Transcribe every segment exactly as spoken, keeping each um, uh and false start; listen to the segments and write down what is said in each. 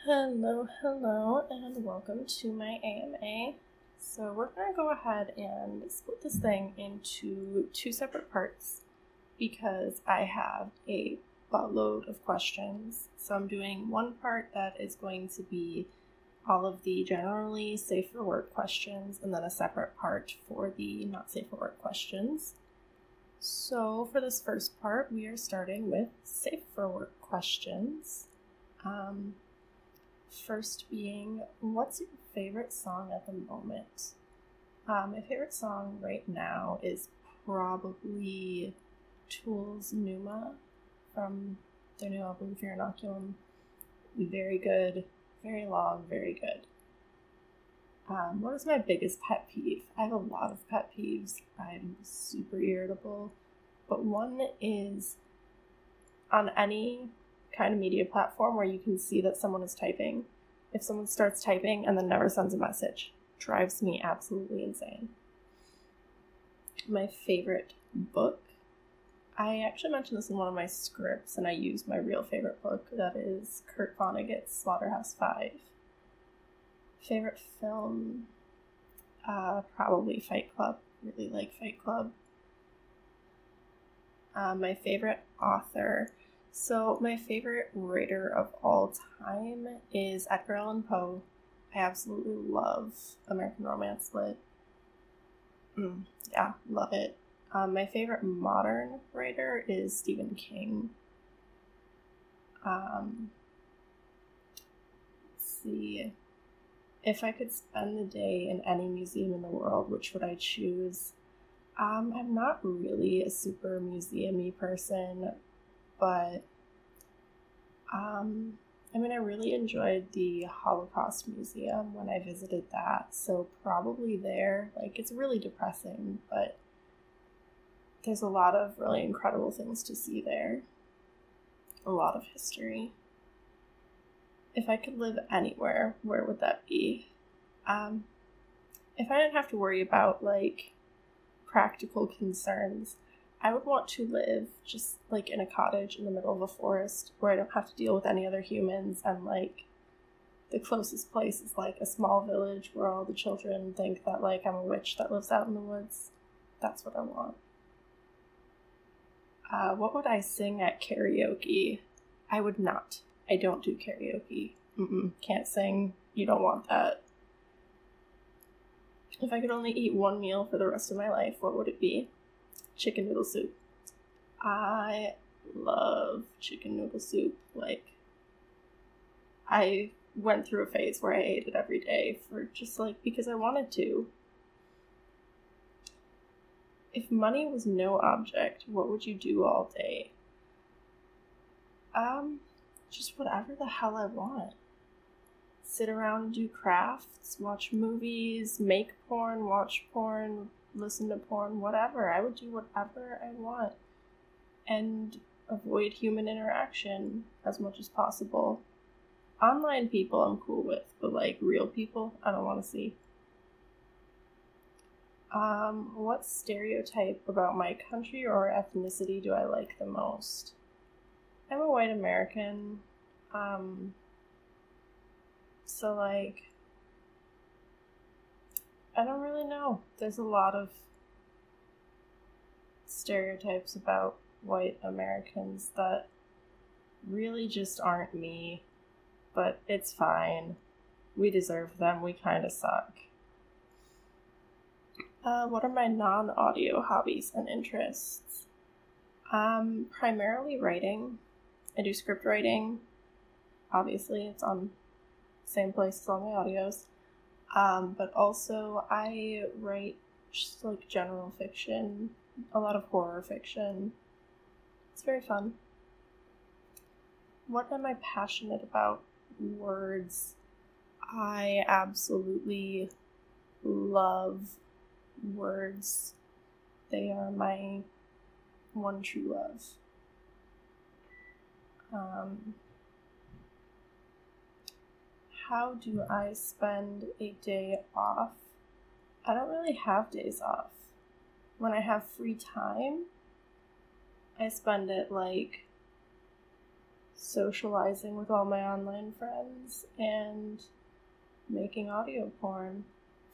Hello, hello, and welcome to my A M A. So we're going to go ahead and split this thing into two separate parts because I have a buttload of questions. So I'm doing one part that is going to be all of the generally safe for work questions, and then a separate part for the not safe for work questions. So for this first part, we are starting with safe for work questions. Um, First being, what's your favorite song at the moment? Um, my favorite song right now is probably Tool's Pneuma from their new album, Fear Inoculum. Very good, very long, very good. Um, what is my biggest pet peeve? I have a lot of pet peeves. I'm super irritable. But one is on any kind of media platform where you can see that someone is typing. If someone starts typing and then never sends a message, drives me absolutely insane. My favorite book, I actually mentioned this in one of my scripts, and I used my real favorite book. That is Kurt Vonnegut's Slaughterhouse-Five. Favorite film, uh, probably Fight Club. Really like Fight Club. Uh, my favorite author. So my favorite writer of all time is Edgar Allan Poe. I absolutely love American Romance lit. Mm, yeah, love it. Um, my favorite modern writer is Stephen King. Um, let's see. If I could spend the day in any museum in the world, which would I choose? Um, I'm not really a super museum-y person, but um, I mean, I really enjoyed the Holocaust Museum when I visited that, so probably there. Like, it's really depressing, but there's a lot of really incredible things to see there. A lot of history. If I could live anywhere, where would that be? Um, if I didn't have to worry about, like, practical concerns, I would want to live just like in a cottage in the middle of a forest where I don't have to deal with any other humans, and like the closest place is like a small village where all the children think that like I'm a witch that lives out in the woods. That's what I want. Uh, what would I sing at karaoke? I would not. I don't do karaoke. Mm-mm, can't sing. You don't want that. If I could only eat one meal for the rest of my life, what would it be? Chicken noodle soup. I love chicken noodle soup. Like, I went through a phase where I ate it every day for just like because I wanted to. If money was no object, what would you do all day? Um, just whatever the hell I want. Sit around, do crafts, watch movies, make porn, watch porn, listen to porn, whatever. I would do whatever I want and avoid human interaction as much as possible. Online people I'm cool with, but like real people, I don't want to see. Um, what stereotype about my country or ethnicity do I like the most? I'm a white American, um, so like, I don't really know. There's a lot of stereotypes about white Americans that really just aren't me, but it's fine. We deserve them. We kind of suck. Uh, what are my non-audio hobbies and interests? Um, primarily writing. I do script writing. Obviously, it's on the same place as all my audios. Um, but also, I write just like general fiction, a lot of horror fiction. It's very fun. What am I passionate about? Words. I absolutely love words. They are my one true love. Um, how do I spend a day off? I don't really have days off. When I have free time, I spend it like socializing with all my online friends, and making audio porn.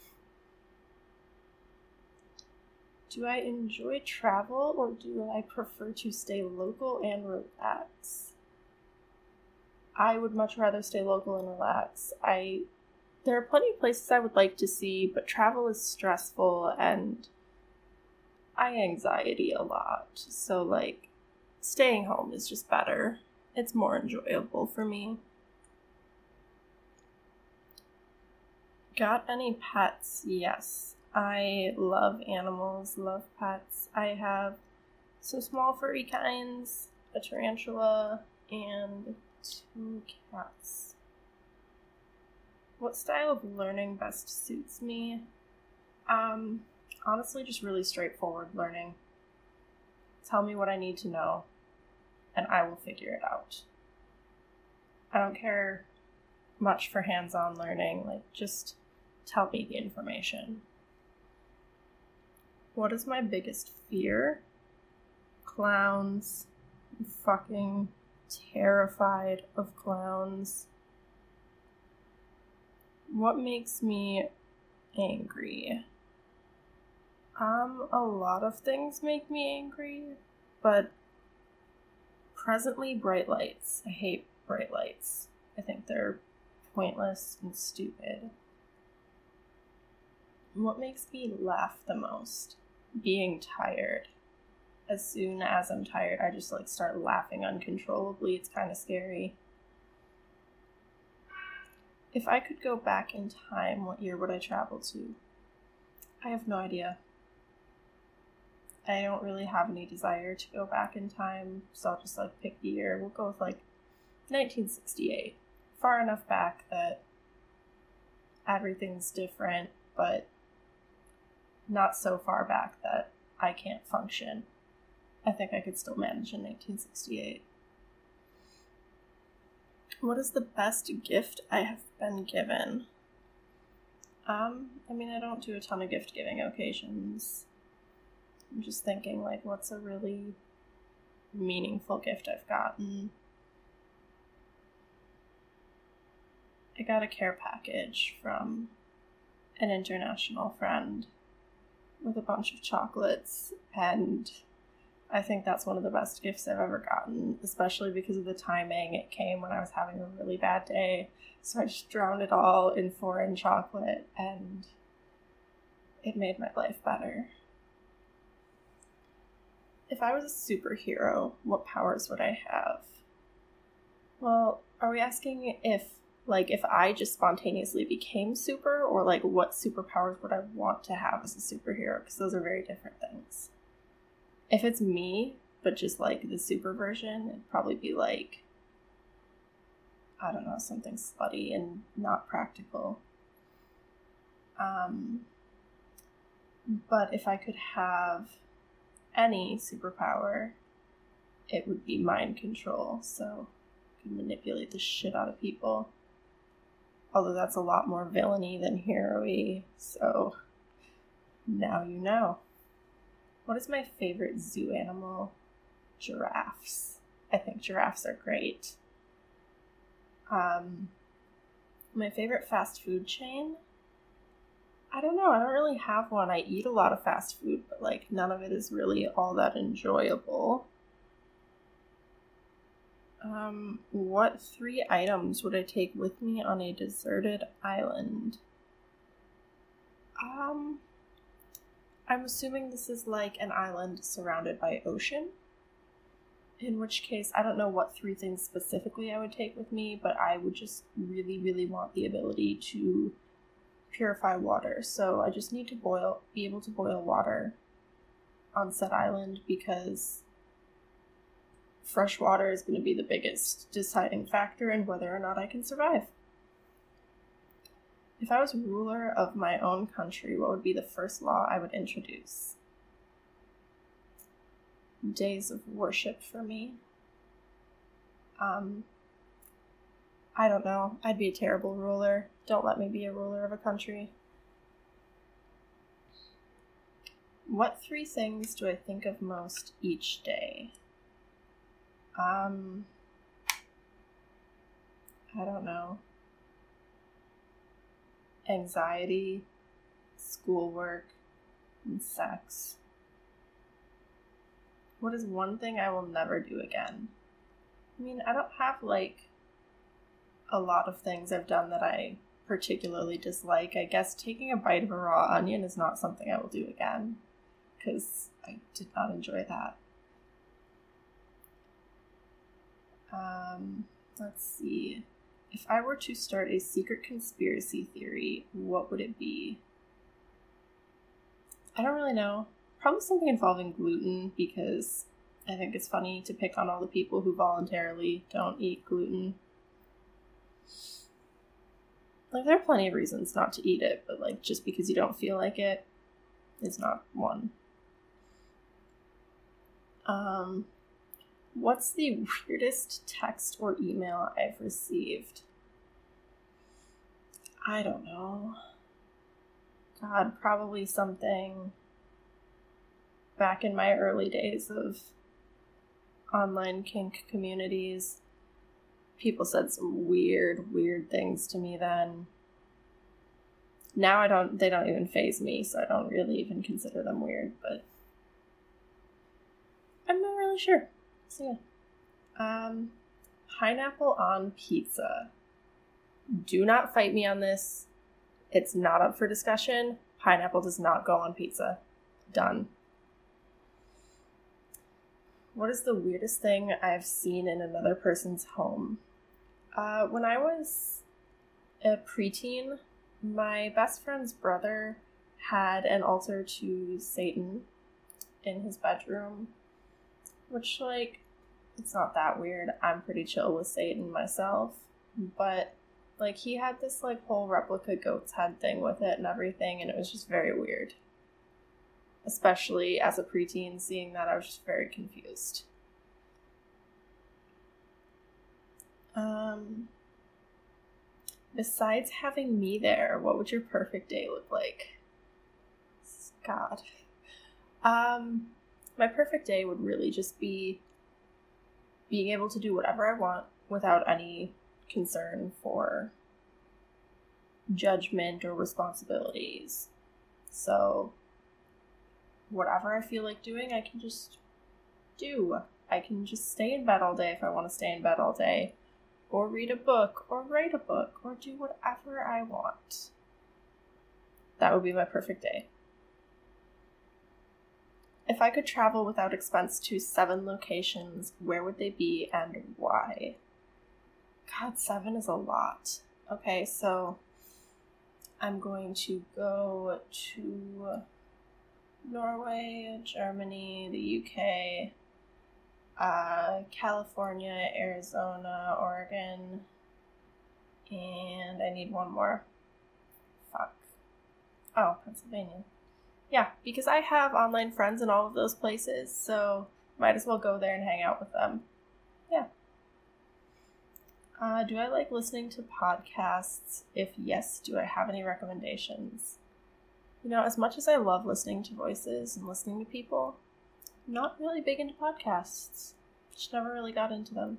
Do I enjoy travel, or do I prefer to stay local and relax? I would much rather stay local and relax. I there are plenty of places I would like to see, but travel is stressful and I anxiety a lot. So like staying home is just better. It's more enjoyable for me. Got any pets? Yes. I love animals, love pets. I have some small furry kinds, a tarantula, and two cats. What style of learning best suits me? Um, honestly, just really straightforward learning. Tell me what I need to know, and I will figure it out. I don't care much for hands-on learning, like, just tell me the information. What is my biggest fear? Clowns. I'm fucking terrified of clowns. What makes me angry? Um, a lot of things make me angry, but presently bright lights. I hate bright lights. I think they're pointless and stupid. What makes me laugh the most? Being tired. As soon as I'm tired, I just like start laughing uncontrollably. It's kind of scary. If I could go back in time, what year would I travel to? I have no idea. I don't really have any desire to go back in time, so I'll just like pick the year. We'll go with like nineteen sixty-eight. Far enough back that everything's different, but not so far back that I can't function. I think I could still manage in nineteen sixty-eight. What is the best gift I have been given? Um, I mean, I don't do a ton of gift giving occasions. I'm just thinking, like, what's a really meaningful gift I've gotten? I got a care package from an international friend with a bunch of chocolates, and I think that's one of the best gifts I've ever gotten, especially because of the timing. It came when I was having a really bad day, so I just drowned it all in foreign chocolate, and it made my life better. If I was a superhero, what powers would I have? Well, are we asking if, like, if I just spontaneously became super, or, like, what superpowers would I want to have as a superhero? Because those are very different things. If it's me, but just, like, the super version, it'd probably be, like, I don't know, something slutty and not practical. Um, but if I could have any superpower, it would be mind control, so I could manipulate the shit out of people. Although that's a lot more villainy than hero-y, so now you know. What is my favorite zoo animal? Giraffes. I think giraffes are great. Um, my favorite fast food chain? I don't know, I don't really have one. I eat a lot of fast food, but like none of it is really all that enjoyable. Um, what three items would I take with me on a deserted island? Um, I'm assuming this is like an island surrounded by ocean. In which case, I don't know what three things specifically I would take with me, but I would just really, really want the ability to purify water. So I just need to boil, be able to boil water on said island, because fresh water is going to be the biggest deciding factor in whether or not I can survive. If I was ruler of my own country, what would be the first law I would introduce? Days of worship for me. Um, I don't know. I'd be a terrible ruler. Don't let me be a ruler of a country. What three things do I think of most each day? Um, I don't know, anxiety, schoolwork, and sex. What is one thing I will never do again? I mean, I don't have, like, a lot of things I've done that I particularly dislike. I guess taking a bite of a raw onion is not something I will do again, because I did not enjoy that. Um, let's see. If I were to start a secret conspiracy theory, what would it be? I don't really know. Probably something involving gluten, because I think it's funny to pick on all the people who voluntarily don't eat gluten. Like, there are plenty of reasons not to eat it, but, like, just because you don't feel like it is not one. Um, what's the weirdest text or email I've received? I don't know. God, probably something back in my early days of online kink communities. People said some weird, weird things to me then. Now I don't, they don't even faze me, so I don't really even consider them weird, but I'm not really sure. So yeah. Um, pineapple on pizza. Do not fight me on this. It's not up for discussion. Pineapple does not go on pizza. Done. What is the weirdest thing I've seen in another person's home? Uh, when I was a preteen, my best friend's brother had an altar to Satan in his bedroom, which, like, it's not that weird. I'm pretty chill with Satan myself, but, like, he had this, like, whole replica goat's head thing with it and everything, and it was just very weird. Especially as a preteen, seeing that, I was just very confused. Um, besides having me there, what would your perfect day look like? God. Um, my perfect day would really just be being able to do whatever I want without any concern for judgment or responsibilities. So, whatever I feel like doing, I can just do. I can just stay in bed all day if I want to stay in bed all day, or read a book, or write a book, or do whatever I want. That would be my perfect day. If I could travel without expense to seven locations, where would they be and why? God, seven is a lot. Okay, so I'm going to go to Norway, Germany, the U K, uh, California, Arizona, Oregon, and I need one more. Fuck. Oh, Pennsylvania. Yeah, because I have online friends in all of those places, so might as well go there and hang out with them. Yeah. Uh, do I like listening to podcasts? If yes, do I have any recommendations? You know, as much as I love listening to voices and listening to people, I'm not really big into podcasts. Just never really got into them.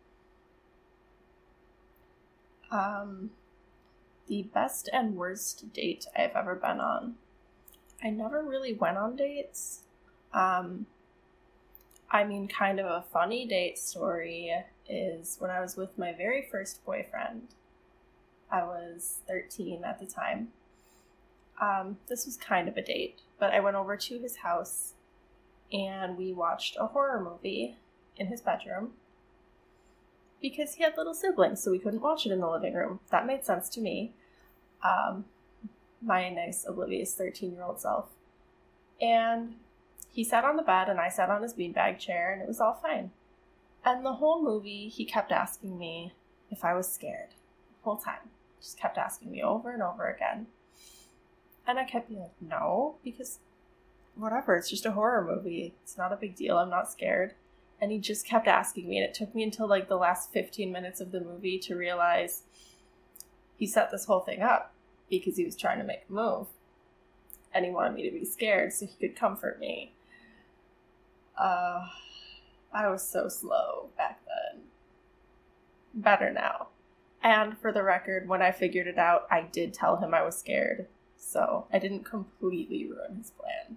Um, the best and worst date I've ever been on. I never really went on dates. Um, I mean, kind of a funny date story is when I was with my very first boyfriend. I was thirteen at the time. Um, this was kind of a date, but I went over to his house and we watched a horror movie in his bedroom because he had little siblings, so we couldn't watch it in the living room. That made sense to me. Um, my nice, oblivious thirteen-year-old self. And he sat on the bed and I sat on his beanbag chair and it was all fine. And the whole movie, he kept asking me if I was scared. The whole time. Just kept asking me over and over again. And I kept being like, no, because whatever, it's just a horror movie. It's not a big deal. I'm not scared. And he just kept asking me, and it took me until like the last fifteen minutes of the movie to realize he set this whole thing up because he was trying to make a move. And he wanted me to be scared so he could comfort me. Uh, I was so slow back then. Better now. And for the record, when I figured it out, I did tell him I was scared. So I didn't completely ruin his plan.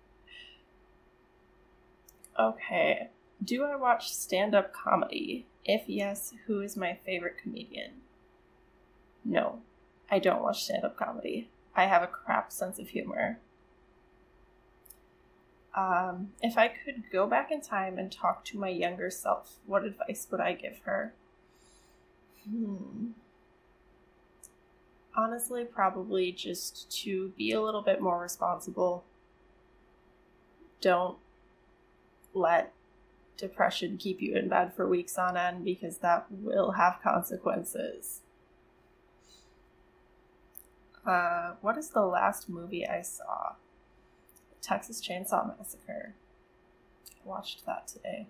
Okay. Do I watch stand-up comedy? If yes, who is my favorite comedian? No, I don't watch stand-up comedy. I have a crap sense of humor. Um, if I could go back in time and talk to my younger self, what advice would I give her? Hmm. Honestly, probably just to be a little bit more responsible. Don't let depression keep you in bed for weeks on end, because that will have consequences. Uh, what is the last movie I saw? Texas Chainsaw Massacre. I watched that today.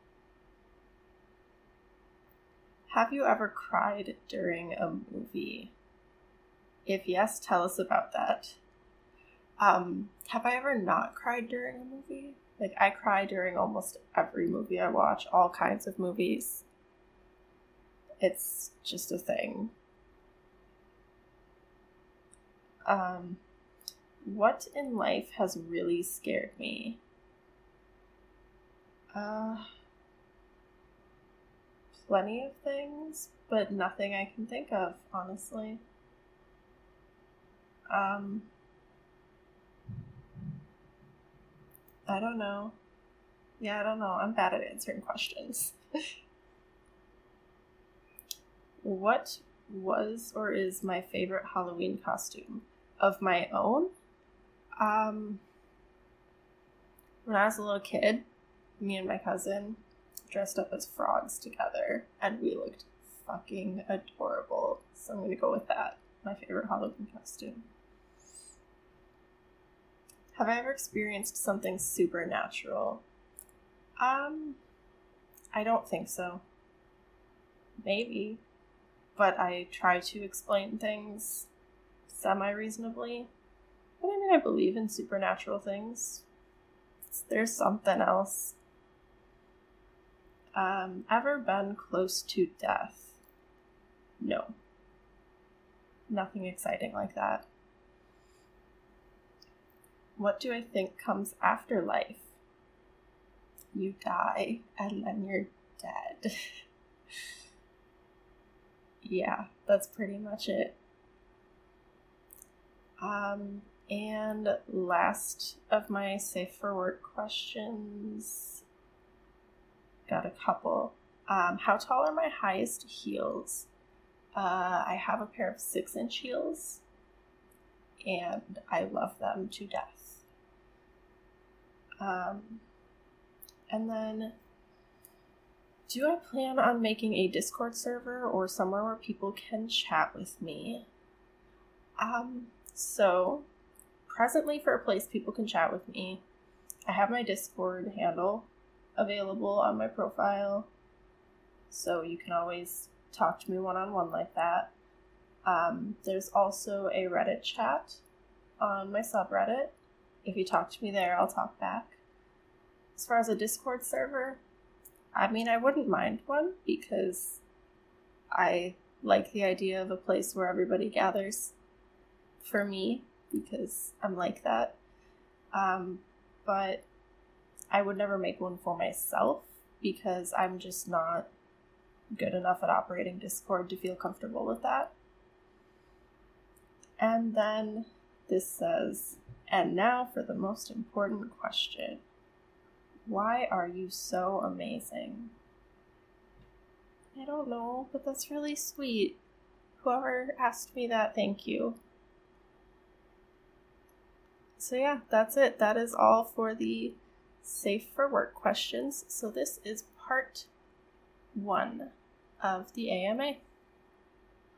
Have you ever cried during a movie? If yes, tell us about that. Um, have I ever not cried during a movie? Like, I cry during almost every movie I watch, all kinds of movies. It's just a thing. Um, what in life has really scared me? Uh, plenty of things, but nothing I can think of, honestly. Um, I don't know. Yeah, I don't know. I'm bad at answering questions. What was or is my favorite Halloween costume? Of my own? Um, when I was a little kid, me and my cousin dressed up as frogs together, and we looked fucking adorable. So I'm gonna go with that. My favorite Halloween costume. Have I ever experienced something supernatural? Um, I don't think so. Maybe. But I try to explain things semi-reasonably. But I mean, I believe in supernatural things. There's something else. Um, ever been close to death? No. Nothing exciting like that. What do I think comes after life? You die, and then you're dead. Yeah, that's pretty much it. Um, and last of my safe for work questions. Got a couple. Um, how tall are my highest heels? Uh, I have a pair of six inch heels, and I love them to death. Um, and then, do I plan on making a Discord server or somewhere where people can chat with me? Um, so, presently for a place people can chat with me, I have my Discord handle available on my profile, so you can always talk to me one-on-one like that. Um, there's also a Reddit chat on my subreddit. If you talk to me there, I'll talk back. As far as a Discord server, I mean, I wouldn't mind one, because I like the idea of a place where everybody gathers for me, because I'm like that. Um, but I would never make one for myself, because I'm just not good enough at operating Discord to feel comfortable with that. And then this says, and now for the most important question. Why are you so amazing? I don't know, but that's really sweet. Whoever asked me that, thank you. So yeah, that's it. That is all for the safe for work questions. So this is part one of the A M A.